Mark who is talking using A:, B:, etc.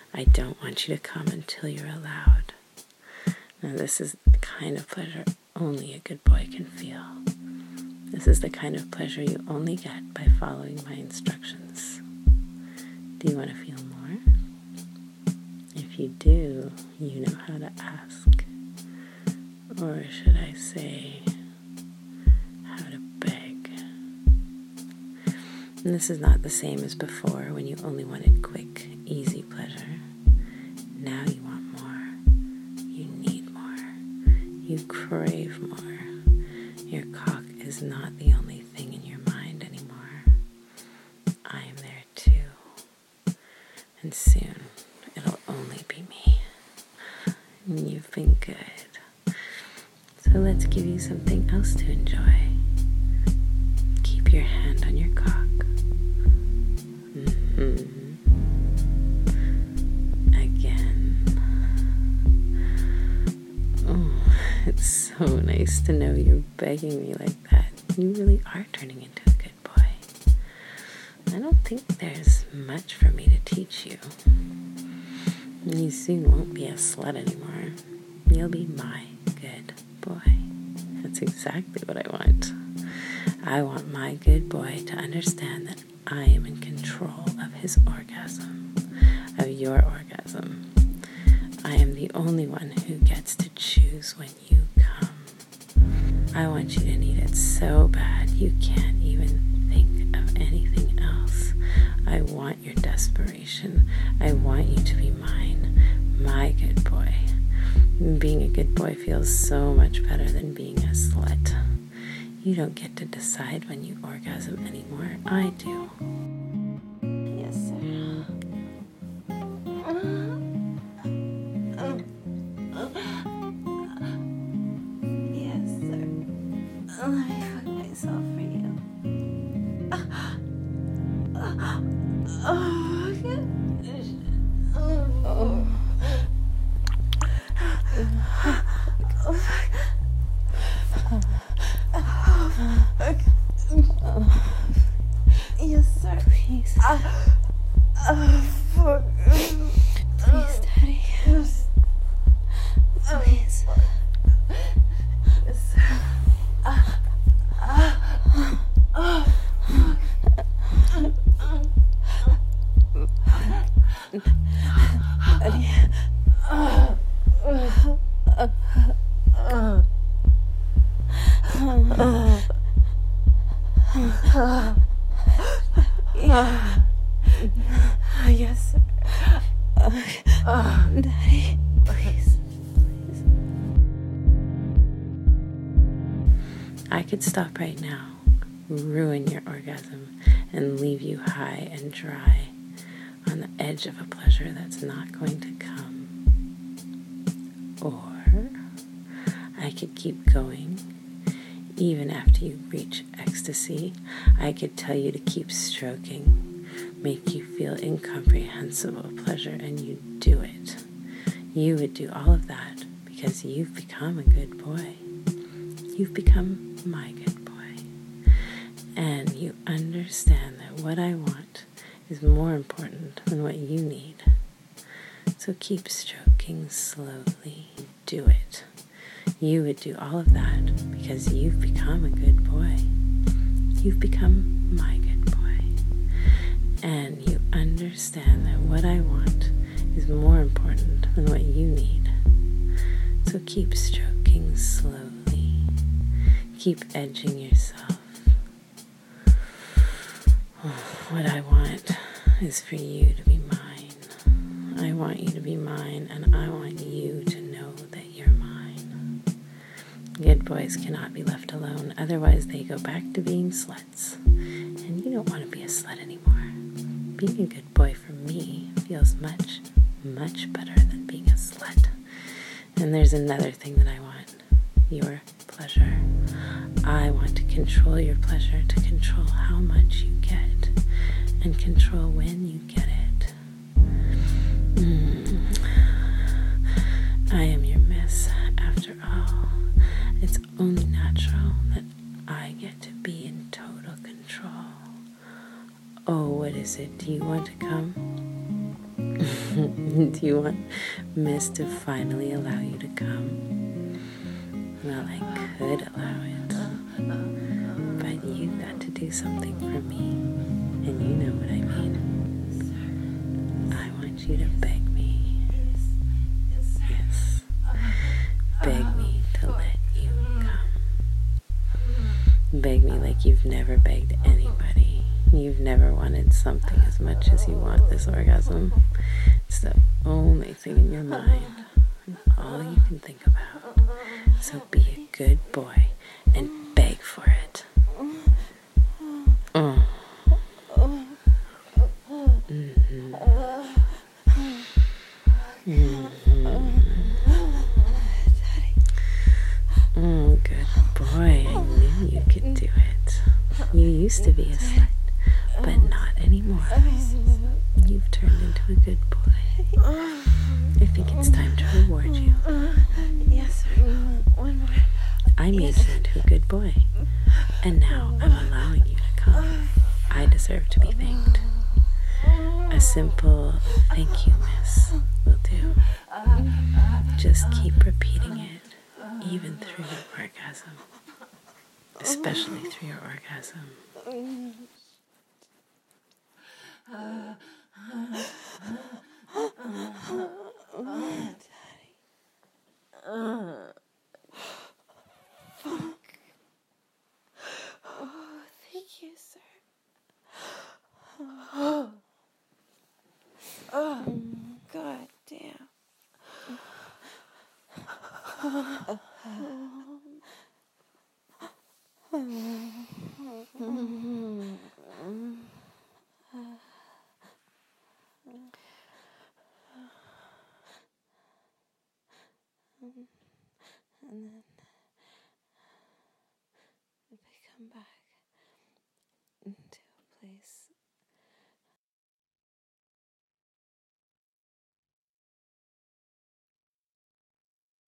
A: I don't want you to come until you're allowed. Now, this is the kind of pleasure only a good boy can feel. This is the kind of pleasure you only get by following my instructions. Do you want to feel more? If you do, you know how to ask. Or should I say, how to beg. And this is not the same as before when you only wanted quick, easy pleasure. Now you want more. You need more. You crave more. Your cock is not the only thing in your mind anymore. I am there too. And soon it'll only be me. And you've been good. So let's give you something else to enjoy. Keep your hand on your cock. Again. Oh, it's so nice to know you're begging me like that. You really are turning into a good boy. I don't think there's much for me to teach you. You soon won't be a slut anymore. You'll be my good boy. That's exactly what I want. I want my good boy to understand that I am in control of his orgasm, of your orgasm. I am the only one who gets to choose when you come. I want you to need it so bad you can't even think of anything else. I want your desperation. I want you to be mine, my good boy. Being a good boy feels so much better than being a slut. You don't get to decide when you orgasm anymore. I do. Yes, sir. Yes, sir. Let me fuck myself for you. Yes, sir. Please. Fuck. Please, Daddy. Yes. Please. Yes, sir. Daddy. Yes, sir. Daddy, please. I could stop right now, ruin your orgasm, and leave you high and dry on the edge of a pleasure that's not going to come. Or I could keep going. Even after you reach ecstasy, I could tell you to keep stroking, make you feel incomprehensible pleasure, and you do it. You would do all of that because you've become a good boy. You've become my good boy. And you understand that what I want is more important than what you need. So keep stroking slowly. Do it. You would do all of that because you've become a good boy. You've become my good boy. And you understand that what I want is more important than what you need. So keep stroking slowly. Keep edging yourself. What I want is for you to be mine. I want you to be mine, and I want you to know that you're mine. Good boys cannot be left alone, otherwise they go back to being sluts. And you don't want to be a slut anymore. Being a good boy for me feels much, much better than being a slut. And there's another thing that I want. Your pleasure. I want to control your pleasure, to control how much you get, and control when you get it. I am your miss, after all. It's only natural that I get to be in total control. Oh, what is it? Do you want to come? Do you want Miss to finally allow you to come? Well, I could allow it, but you've got to do something for me, and you know what I mean. I want you to beg me. Yes, beg me to let you come. Beg me like you've never begged anybody. You've never wanted something as much as you want this orgasm. It's the only thing in your mind, and all you can think about. So be a good boy and beg for it. Mm-hmm. Good boy. I knew you could do it. You used to be a slut, but not anymore. You've turned into a good boy. I think it's time to reward you.
B: Yes, sir. One more.
A: I made you into a good boy, and now I'm allowing you to come. I deserve to be thanked. A simple thank you, miss, will do. Just keep repeating it, even through your orgasm. Especially through your orgasm.
B: Thank you, sir. Oh, God damn. And then if I come back,